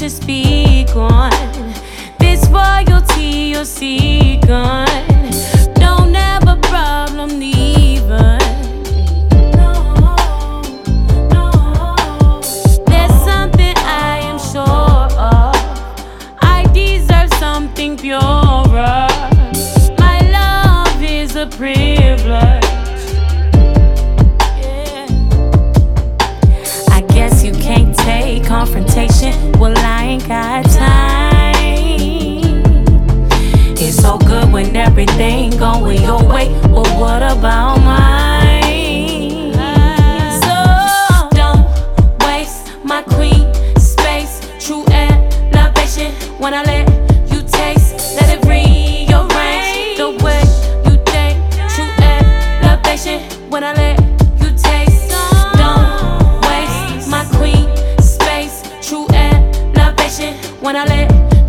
should speak on. This royalty you'll seek on. Don't have a problem neither. There's something I am sure of. I deserve something purer. My love is a privilege. Take confrontation, well I ain't got time. It's so good when everything going your way, but what about mine? So don't waste my queen space. True elevation when I let you taste. Let it rearrange the way you think. True elevation when I let you taste. Don't waste my queen. True elevation when I let